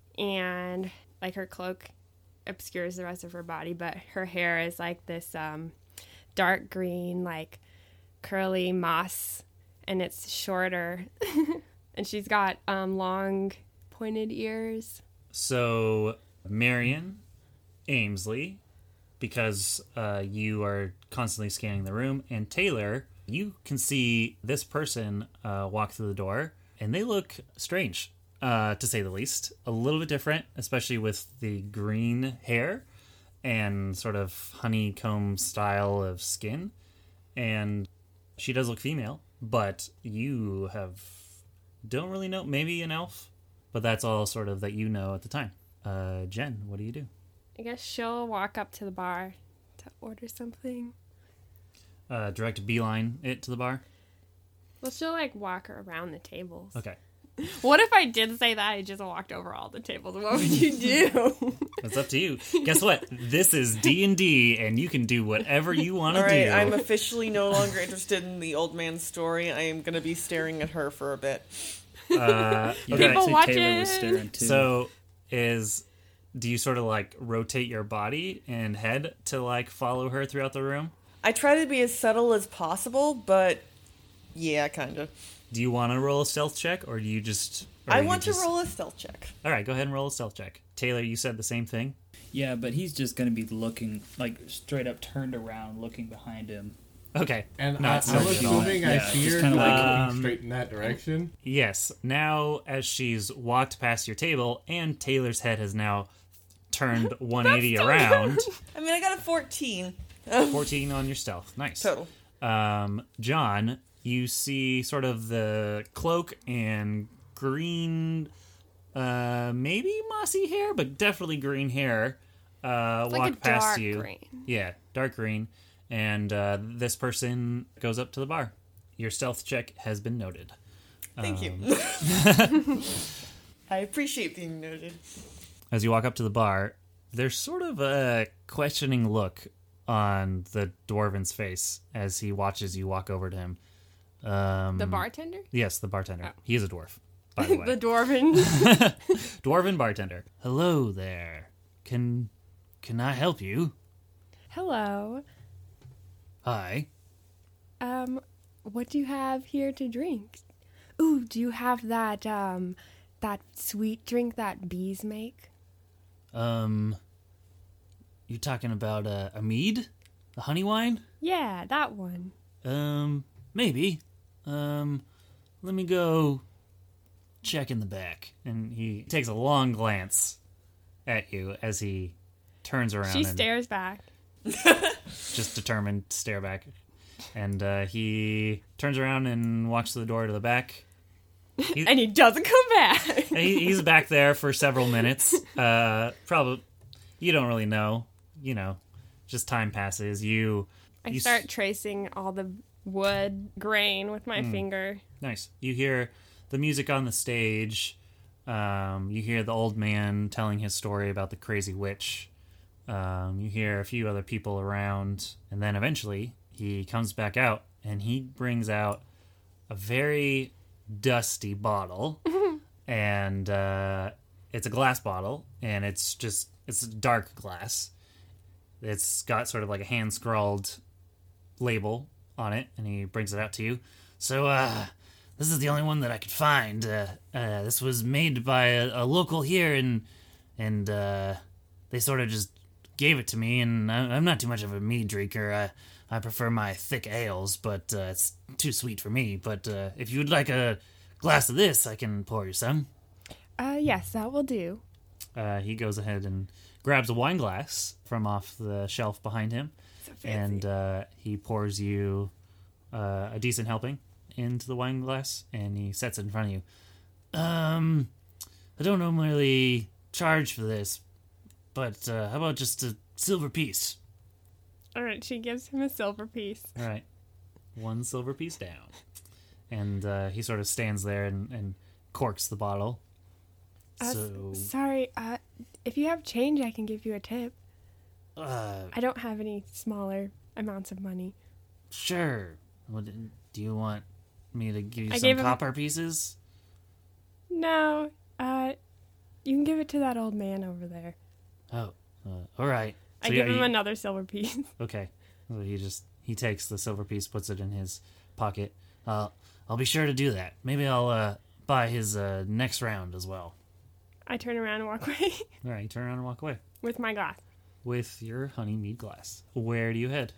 and like her cloak obscures the rest of her body, but her hair is like this um dark green, like curly moss, and it's shorter. And she's got um long pointed ears. So Marion Amesley, because uh, you are constantly scanning the room, and Taylor, you can see this person uh, walk through the door, and they look strange, uh, to say the least. A little bit different, especially with the green hair and sort of honeycomb style of skin. And she does look female, but you have don't really know. Maybe an elf, but that's all sort of that you know at the time. Uh, Jen, what do you do? I guess she'll walk up to the bar to order something. Uh, direct beeline it to the bar. Well, she'll like walk around the tables. Okay. What if I did say that? I just walked over all the tables. What would you do? It's up to you. Guess what? This is D and D, and you can do whatever you want to All right, do. I'm officially no longer interested in the old man's story. I am going to be staring at her for a bit. Uh, You okay. can People actually Taylor was watching. staring too. So, is do you sort of like rotate your body and head to like follow her throughout the room? I try to be as subtle as possible, but yeah, kind of. Do you want to roll a stealth check, or do you just? Or I you want just... to roll a stealth check. All right, go ahead and roll a stealth check. Taylor, you said the same thing. Yeah, but he's just going to be looking, like, straight up turned around, looking behind him. Okay. And Not I, I'm stealth at all. assuming I Yeah, see just her kinda like, like- looking straight in that direction. Yes. Now, as she's walked past your table, and Taylor's head has now turned one eighty around. I mean, I got a fourteen fourteen on your stealth. Nice. total. Um, John, you see sort of the cloak and green, uh, maybe mossy hair, but definitely green hair, uh, It's walk like a past dark you. green. Yeah, dark green. And uh, this person goes up to the bar. Your stealth check has been noted. Thank Um, you. I appreciate being noted. As you walk up to the bar, there's sort of a questioning look on the dwarven's face as he watches you walk over to him. Um, The bartender? Yes, the bartender. Oh. He is a dwarf, by the way. The dwarven. Dwarven bartender. Hello there. Can can I help you? Hello. Hi. Um, what do you have here to drink? Ooh, do you have that, um, that sweet drink that bees make? Um, you talking about uh, a mead? The honey wine? Yeah, that one. Um, maybe. Um, let me go check in the back. And he takes a long glance at you as he turns around She and stares back. just determined to stare back. And uh, he turns around and walks to the door to the back. He, And he doesn't come back. he, he's back there for several minutes. Uh, probably, you don't really know. You know, just time passes. You, I you s- start tracing all the wood grain with Hmm. my finger. Nice. You hear the music on the stage. Um, you hear the old man telling his story about the crazy witch. Um, you hear a few other people around. And then eventually he comes back out and he brings out a very dusty bottle. And uh, it's a glass bottle. And it's just, it's dark glass. It's got sort of like a hand-scrawled label on it, and he brings it out to you. So, uh, this is the only one that I could find. Uh, uh, this was made by a, a local here, and and uh, they sort of just gave it to me, and I, I'm not too much of a mead drinker. I, I prefer my thick ales, but uh, it's too sweet for me. But uh, if you'd like a glass of this, I can pour you some. Uh, yes, that will do. Uh, he goes ahead and grabs a wine glass from off the shelf behind him, So fancy. and uh, he pours you uh, a decent helping into the wine glass, and he sets it in front of you. Um, I don't normally charge for this, but uh, how about just a silver piece? All right, she gives him a silver piece. All right, one silver piece down, and uh, he sort of stands there and, and corks the bottle. Uh, So, Sorry, uh, if you have change, I can give you a tip. uh, I don't have any smaller amounts of money. sure. What, do you want me to give you I some gave him- copper pieces? No, uh, you can give it to that old man over there. Oh, uh, all right. I So, give yeah, him you- another silver piece. Okay. So he just he takes the silver piece, puts it in his pocket. Uh, I'll be sure to do that. Maybe I'll uh, buy his uh, next round as well. I turn around and walk away All right, you turn around and walk away with my glass. with your honey mead glass. Where do you head?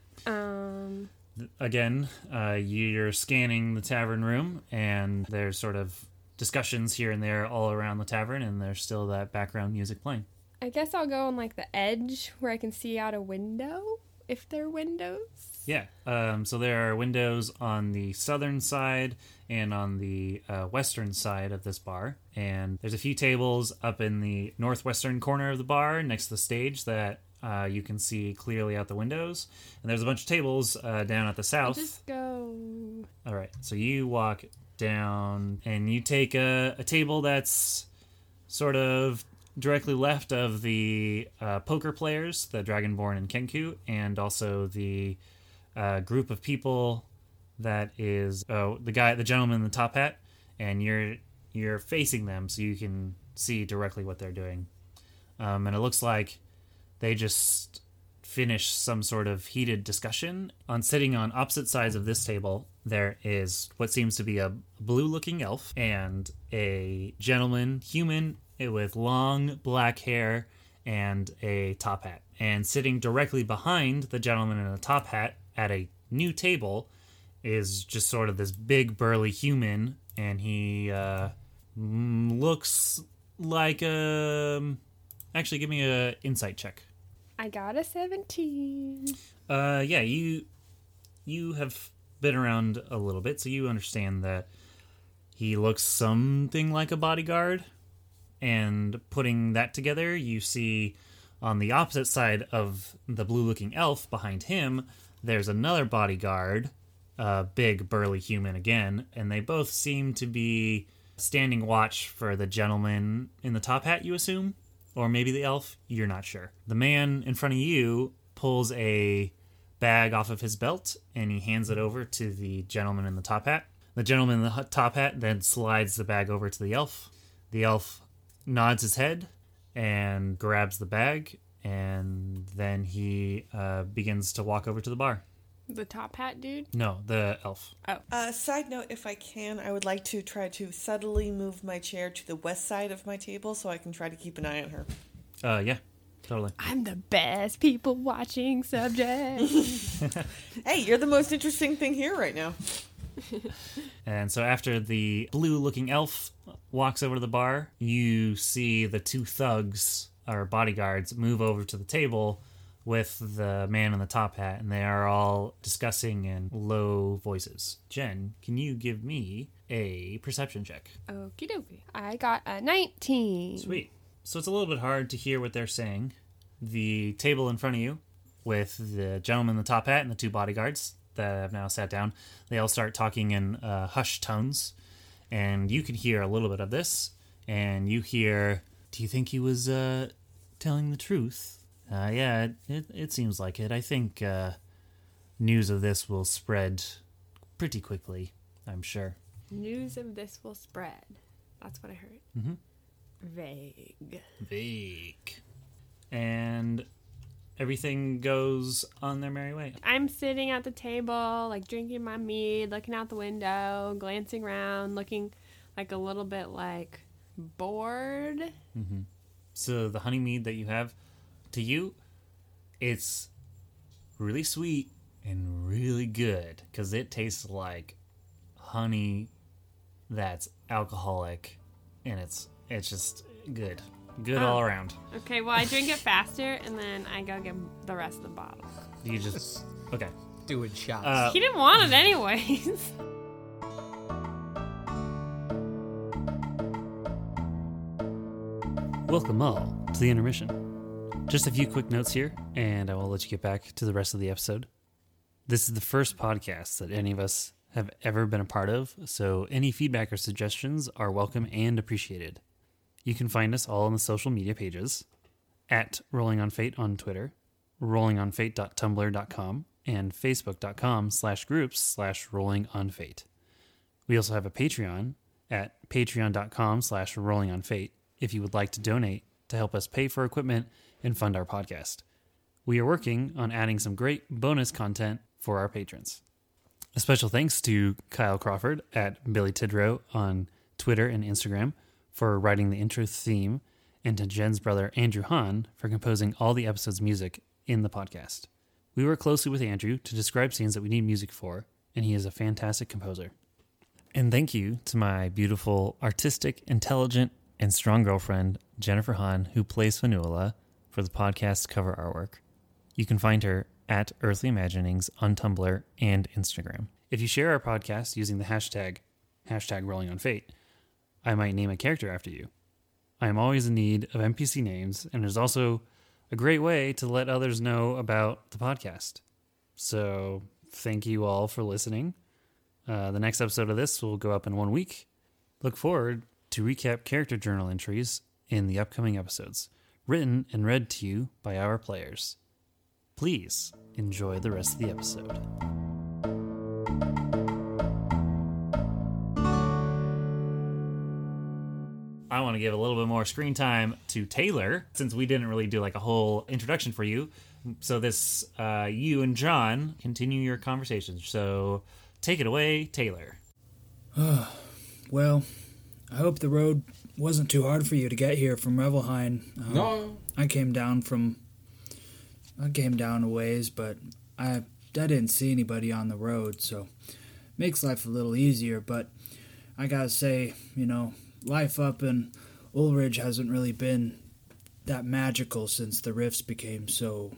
Um, Again, uh, you're scanning the tavern room, and there's sort of discussions here and there all around the tavern, and there's still that background music playing. I guess I'll go on like the edge where I can see out a window, if there are windows. Yeah. Um, so there are windows on the southern side and on the uh, western side of this bar. And there's a few tables up in the northwestern corner of the bar next to the stage that uh, you can see clearly out the windows. And there's a bunch of tables uh, down at the I'll south. just go. All right. So you walk down and you take a, a table that's sort of directly left of the uh, poker players, the Dragonborn and Kenku, and also the uh, group of people that is oh the guy, the gentleman in the top hat, and you're you're facing them so you can see directly what they're doing. Um, and it looks like they just finished some sort of heated discussion. On sitting on opposite sides of this table, there is what seems to be a blue-looking elf and a gentleman, human, with long black hair and a top hat. And sitting directly behind the gentleman in the top hat at a new table is just sort of this big burly human, and he uh, mm, looks like a... Actually, give me a insight check. I got a seventeen. Uh, yeah, you you have been around a little bit, so you understand that he looks something like a bodyguard. And putting that together, you see on the opposite side of the blue-looking elf behind him, there's another bodyguard, a big burly human again, and they both seem to be standing watch for the gentleman in the top hat, you assume? Or maybe the elf? You're not sure. The man in front of you pulls a bag off of his belt, and he hands it over to the gentleman in the top hat. The gentleman in the top hat then slides the bag over to the elf. The elf nods his head and grabs the bag, and then he uh, begins to walk over to the bar. The top hat dude? No, the elf. Uh, side note, if I can, I would like to try to subtly move my chair to the west side of my table so I can try to keep an eye on her. Uh, yeah, totally. I'm the best people watching subject. Hey, you're the most interesting thing here right now. And so after the blue-looking elf walks over to the bar, you see the two thugs, or bodyguards, move over to the table with the man in the top hat, and they are all discussing in low voices. Jen, can you give me a perception check? Okie dokie. I got a nineteen. Sweet. So it's a little bit hard to hear what they're saying. The table in front of you, with the gentleman in the top hat and the two bodyguards that have now sat down, they all start talking in uh, hushed tones, and you can hear a little bit of this, and you hear, do you think he was uh, telling the truth? Uh, yeah, it, it, it seems like it. I think uh, news of this will spread pretty quickly, I'm sure. News of this will spread. That's what I heard. Mhm. Vague. Vague. And everything goes on their merry way. I'm sitting at the table, like drinking my mead, looking out the window, glancing around, looking like a little bit like bored. Mm-hmm. So the honey mead that you have, to you, it's really sweet and really good because it tastes like honey that's alcoholic, and it's it's just good. Good Oh. all around. Okay, well, I drink it faster, and then I go get the rest of the bottle. You just... Okay. Doing shots. Uh, He didn't want it anyways. Welcome all to the intermission. Just a few quick notes here, and I will let you get back to the rest of the episode. This is the first podcast that any of us have ever been a part of, so any feedback or suggestions are welcome and appreciated. You can find us all on the social media pages, at Rolling on Fate on Twitter, rolling on fate dot tumblr dot com, and facebook.com slash groups slash rolling on fate. We also have a Patreon at patreon.com slash rolling on fate if you would like to donate to help us pay for equipment and fund our podcast. We are working on adding some great bonus content for our patrons. A special thanks to Kyle Crawford at Billy Tidrow on Twitter and Instagram for writing the intro theme, and to Jen's brother Andrew Hahn for composing all the episode's music in the podcast. We work closely with Andrew to describe scenes that we need music for, and he is a fantastic composer. And thank you to my beautiful, artistic, intelligent, and strong girlfriend, Jennifer Hahn, who plays Fanula for the podcast cover artwork. You can find her at Earthly Imaginings on Tumblr and Instagram. If you share our podcast using the hashtag, hashtag Rolling on Fate, I might name a character after you. I am always in need of N P C names, and there's also a great way to let others know about the podcast. So thank you all for listening. Uh, the next episode of this will go up in one week. Look forward to recap character journal entries in the upcoming episodes, written and read to you by our players. Please enjoy the rest of the episode. I want to give a little bit more screen time to Taylor, since we didn't really do like a whole introduction for you. So this, uh, you and John continue your conversation. So take it away, Taylor. Well, I hope the road wasn't too hard for you to get here from Revelheim. Um, No. I came down from... I came down a ways, but I, I didn't see anybody on the road, so makes life a little easier. But I gotta say, you know, life up in Ulrich hasn't really been that magical since the rifts became so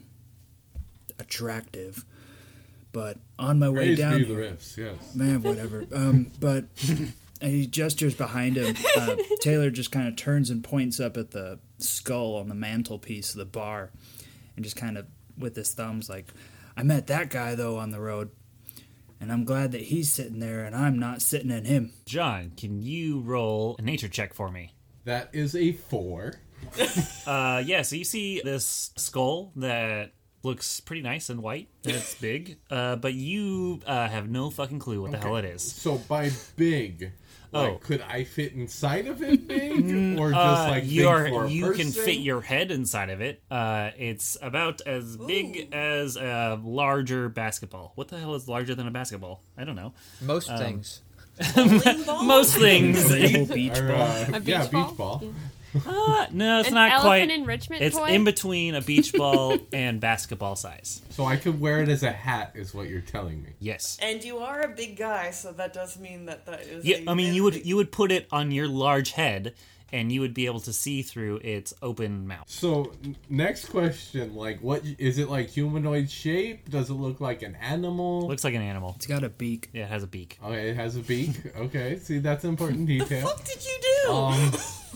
attractive. But on my way Praise down be here, the riffs, yes. man, whatever. Um, but he gestures behind him. Uh, Taylor just kind of turns and points up at the skull on the mantelpiece of the bar, and just kind of with his thumbs like, I met that guy though on the road, and I'm glad that he's sitting there and I'm not sitting in him. John, can you roll a nature check for me? That is a four. Uh, yeah, so you see this skull that looks pretty nice and white, and it's big, uh, but you uh, have no fucking clue what the hell it is. So by big, like, Oh. could I fit inside of it big? Or just Uh, like you big are, for a you can person? fit your head inside of it. Uh, it's about as big as a larger basketball. What the hell is larger than a basketball? I don't know. Most things. Bowling ball? Most things. Little beach Or, ball. uh, A beach yeah, ball? beach ball. Uh, no, it's An not elephant quite. enrichment It's toy? in between a beach ball and basketball size. So I could wear it as a hat, is what you're telling me. Yes. And you are a big guy, so that does mean that that is. Yeah, a I mean, you would big- you would put it on your large head, and you would be able to see through its open mouth. So n- next question, like, what is it like humanoid shape? Does it look like an animal? Looks like an animal. It's got a beak. Yeah, it has a beak. Okay, it has a beak. Okay, see, that's important detail. What did you do? Um,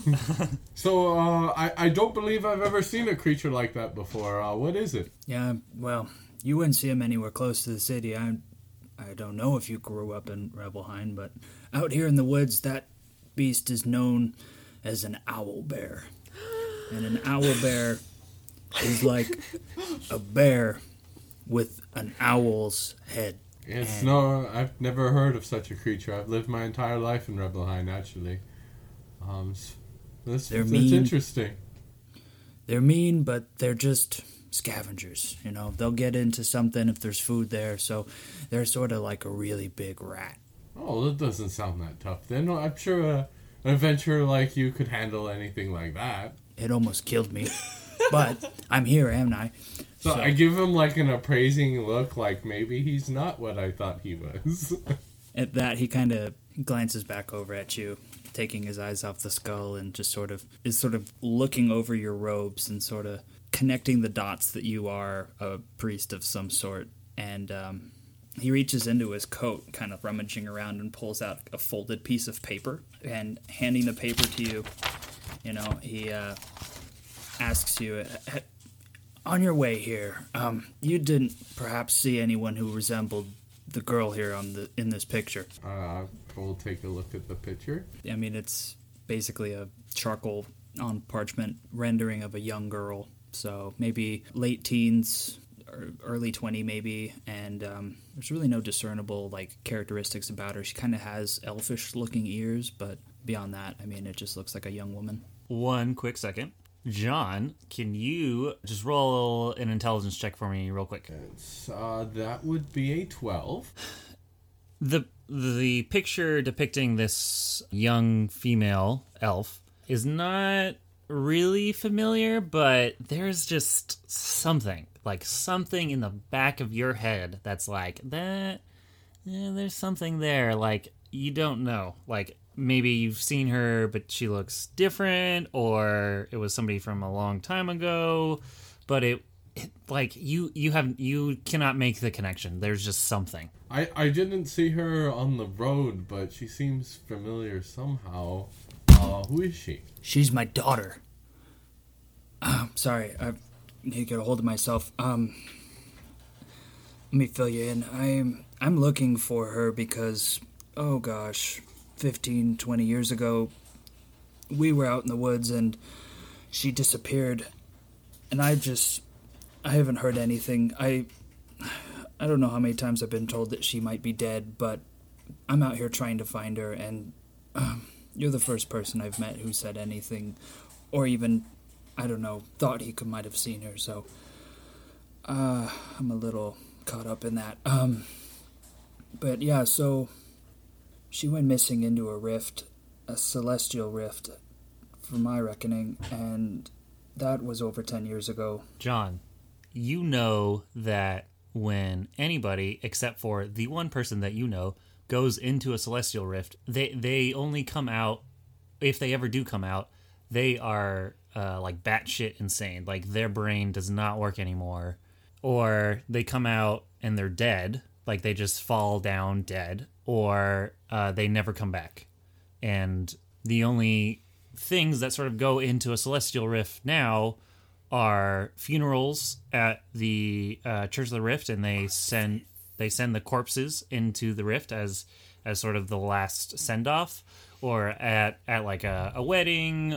so uh, I I don't believe I've ever seen a creature like that before. Uh, what is it? Yeah, well, you wouldn't see him anywhere close to the city. I, I don't know if you grew up in Revelheim, but out here in the woods, that beast is known as an owl bear. And an owl bear is like a bear with an owl's head. It's And- no, I've never heard of such a creature. I've lived my entire life in Rebelheim, actually. Um, s- that's, They're that's mean. interesting. They're mean, but they're just scavengers. You know, they'll get into something if there's food there, so they're sort of like a really big rat. Oh, that doesn't sound that tough. Then I'm sure uh, an adventurer like you could handle anything like that. It almost killed me, but I'm here, am I? So, so I give him like an appraising look, like maybe he's not what I thought he was. At that, he kind of glances back over at you, taking his eyes off the skull, and just sort of is sort of looking over your robes and sort of connecting the dots that you are a priest of some sort. And um, he reaches into his coat, kind of rummaging around, and pulls out a folded piece of paper. And handing the paper to you, you know, he uh, asks you, on your way here, um, you didn't perhaps see anyone who resembled the girl here on the in this picture? Uh, we'll take a look at the picture. I mean, it's basically a charcoal on parchment rendering of a young girl. So maybe late teens, or early twenty maybe, and um, there's really no discernible like characteristics about her. She kind of has elfish-looking ears, but beyond that, I mean, it just looks like a young woman. One quick second. John, can you just roll an intelligence check for me real quick? It's, uh, that would be a twelve. The the picture depicting this young female elf is not really familiar, but there's just something, like something in the back of your head that's like, that, eh, there's something there, like, you don't know, like, maybe you've seen her, but she looks different, or it was somebody from a long time ago, but it, it like, you, you have, you cannot make the connection. There's just something. I, I didn't see her on the road, but she seems familiar somehow. Uh, who is she? She's my daughter. Uh, sorry, I need to get a hold of myself. Um, let me fill you in. I'm, I'm looking for her because, oh gosh, fifteen, twenty years ago, we were out in the woods and she disappeared. And I just, I haven't heard anything. I, I don't know how many times I've been told that she might be dead, but I'm out here trying to find her, and uh, you're the first person I've met who said anything, or even, I don't know, thought he could might have seen her, so uh, I'm a little caught up in that. Um, but yeah, so she went missing into a rift, a celestial rift, from my reckoning, and that was over ten years ago. John, you know that when anybody, except for the one person that you know, goes into a celestial rift, they, they only come out, if they ever do come out, they are uh, like batshit insane. Like, their brain does not work anymore. Or they come out and they're dead, like they just fall down dead, or uh, they never come back. And the only things that sort of go into a celestial rift now are funerals at the uh, Church of the Rift, and they send they send the corpses into the rift as as sort of the last send off, or at at like a, a wedding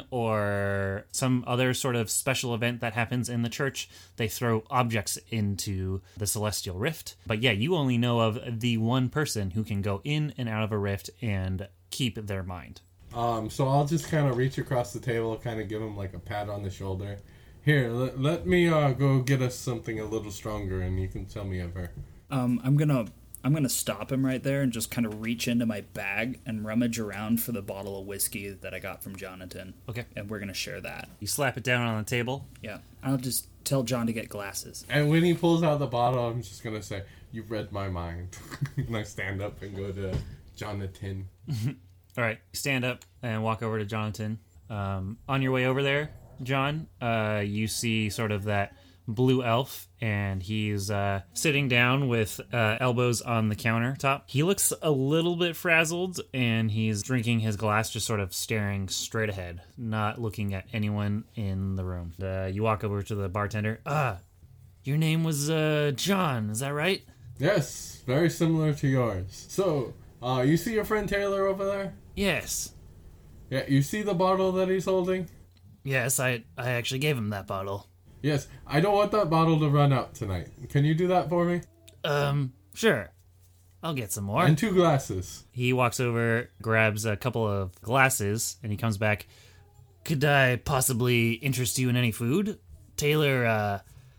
or some other sort of special event that happens in the church. They throw objects into the celestial rift. But yeah, you only know of the one person who can go in and out of a rift and keep their mind. Um, so I'll just kind of reach across the table, kind of give him like a pat on the shoulder. Here, let, let me uh, go get us something a little stronger, and you can tell me of her. Um, I'm gonna I'm gonna stop him right there and just kind of reach into my bag and rummage around for the bottle of whiskey that I got from Jonathan. Okay. And we're gonna share that. You slap it down on the table. Yeah. I'll just tell John to get glasses. And when he pulls out the bottle, I'm just gonna say, "You've read my mind." And I stand up and go to Jonathan. All right, stand up and walk over to Jonathan. Um, on your way over there, John, uh, you see sort of that blue elf, and he's uh, sitting down with uh, elbows on the countertop. He looks a little bit frazzled, and he's drinking his glass, just sort of staring straight ahead, not looking at anyone in the room. Uh, you walk over to the bartender. Ah, your name was uh, John, is that right? Yes, very similar to yours. So, uh, you see your friend Taylor over there? Yes. Yeah, you see the bottle that he's holding? Yes, I, I actually gave him that bottle. Yes, I don't want that bottle to run out tonight. Can you do that for me? Um, sure. I'll get some more. And two glasses. He walks over, grabs a couple of glasses, and he comes back. Could I possibly interest you in any food? Taylor, uh,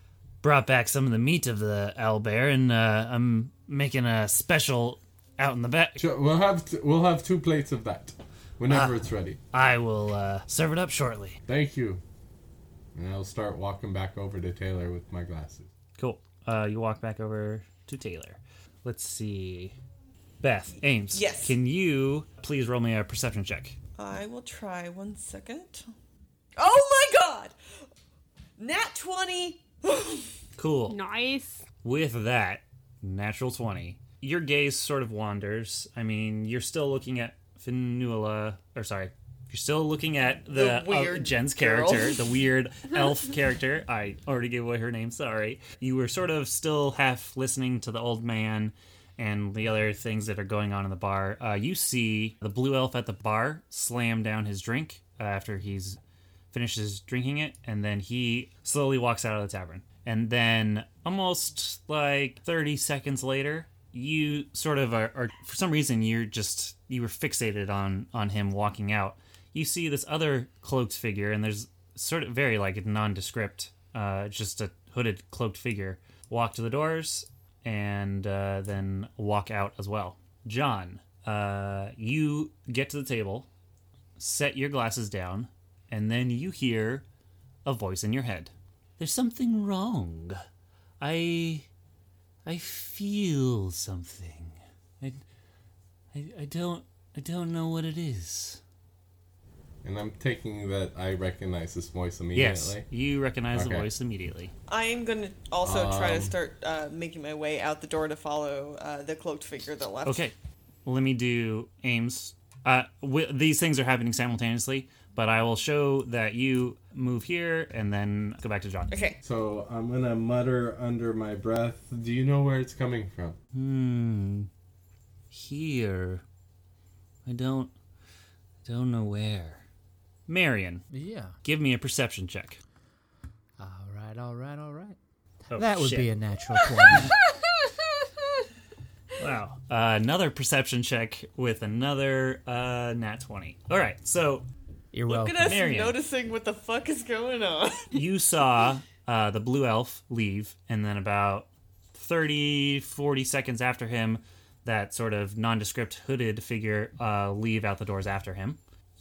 brought back some of the meat of the owlbear, and uh, I'm making a special out in the back. Sure, we'll have t- we'll have two plates of that whenever Ah. it's ready. I will uh, serve it up shortly. Thank you. And I'll start walking back over to Taylor with my glasses. Cool. Uh, you walk back over to Taylor. Let's see. Beth, Ames. Yes. Can you please roll me a perception check? I will try one second. Oh my god! Nat twenty! Cool. Nice. With that, natural twenty. Your gaze sort of wanders. I mean, you're still looking at Finula, or sorry, you're still looking at the, The weird uh, Jen's girl. character, the weird elf character. I already gave away her name, sorry. You were sort of still half listening to the old man and the other things that are going on in the bar. Uh, you see the blue elf at the bar slam down his drink uh, after he's finishes drinking it, and then he slowly walks out of the tavern. And then almost like thirty seconds later, you sort of are, are for some reason you're just you were fixated on on him walking out. You see this other cloaked figure, and there's sort of very like nondescript, uh, just a hooded cloaked figure walk to the doors and uh, then walk out as well. John, uh, you get to the table, set your glasses down, and then you hear a voice in your head. There's something wrong. I I feel something. I, I, I don't I don't know what it is. And I'm taking that I recognize this voice Yes, immediately. you recognize the Okay. voice immediately. I am going to also try to Um, start uh, making my way out the door to follow uh, the cloaked figure that left. Okay, let me do Ames. Uh, wi- these things are happening simultaneously, but I will show that you move here and then go back to John. Okay. So I'm gonna mutter under my breath. Do you know where it's coming from? Hmm. Here. I don't. Don't know where. Marion, Yeah. give me a perception check. All right, all right, all right. Oh, that would shit. be a natural twenty. Wow. Uh, another perception check with another uh, nat twenty. All right, so You're Look welcome. at us Marion. noticing what the fuck is going on. you saw uh, the blue elf leave, and then about thirty, forty seconds after him, that sort of nondescript hooded figure uh, leave out the doors after him.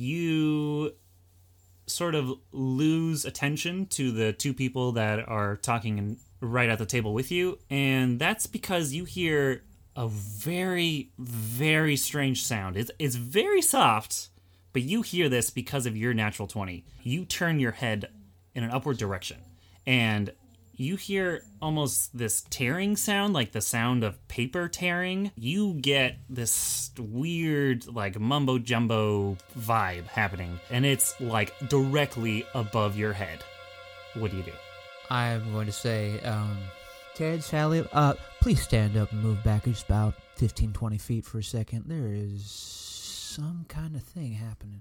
You sort of lose attention to the two people that are talking in, right at the table with you, and that's because you hear a very, very strange sound. It's, it's very soft, but you hear this because of your natural twenty. You turn your head in an upward direction, and you hear almost this tearing sound, like the sound of paper tearing. You get this weird, like, mumbo-jumbo vibe happening, and it's, like, directly above your head. What do you do? I'm going to say, um, Ted, Sally, uh, please stand up and move back just about fifteen, twenty feet for a second. There is some kind of thing happening.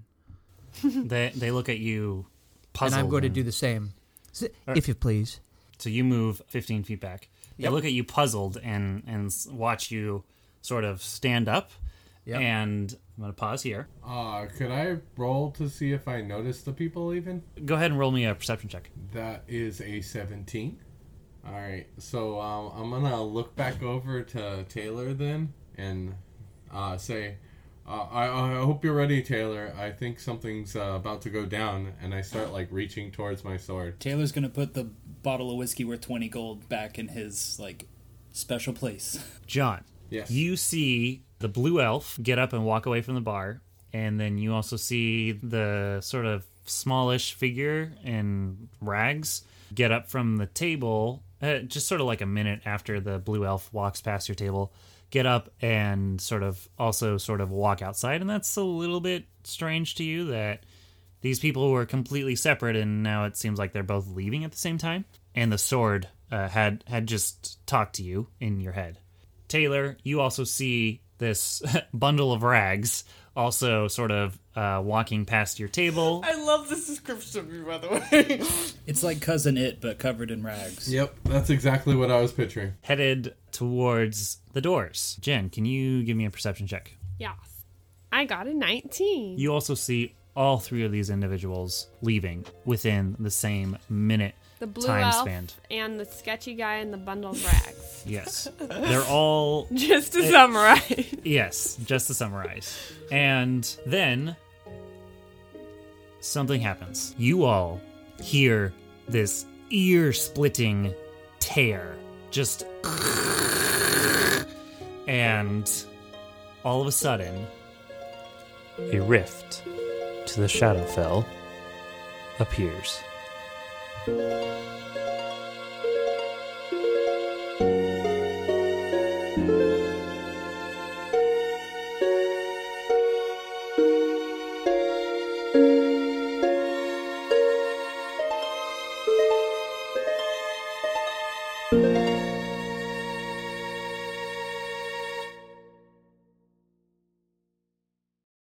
they, they look at you puzzled. And I'm going to do the same. S- Alright. If you please. So you move fifteen feet back. They Yep. look at you puzzled and, and s- watch you sort of stand up. Yep. And I'm going to pause here. Uh, could I roll to see if I notice the people even? Go ahead and roll me a perception check. That is a seventeen. Alright, so um, I'm gonna look back over to Taylor then and uh, say, uh, I, I hope you're ready, Taylor. I think something's uh, about to go down. And I start like reaching towards my sword. Taylor's gonna put the bottle of whiskey worth twenty gold back in his like special place. John, Yes. you see the blue elf get up and walk away from the bar, and then you also see the sort of smallish figure in rags get up from the table, uh, just sort of like a minute after the blue elf walks past your table, get up and sort of also sort of walk outside, and that's a little bit strange to you that these people were completely separate, and now it seems like they're both leaving at the same time. And the sword uh, had had just talked to you in your head. Taylor, you also see this bundle of rags also sort of uh, walking past your table. I love this description of you, by the way. It's like Cousin It, but covered in rags. Yep, that's exactly what I was picturing. Headed towards the doors. Jen, can you give me a perception check? Yes. I got a nineteen. You also see all three of these individuals leaving within the same minute The blue time elf span. and the sketchy guy and the bundle of rags. Yes. They're all Just to summarize. yes, just to summarize. And then something happens. You all hear this ear-splitting tear. Just and all of a sudden a rift to the Shadowfell appears.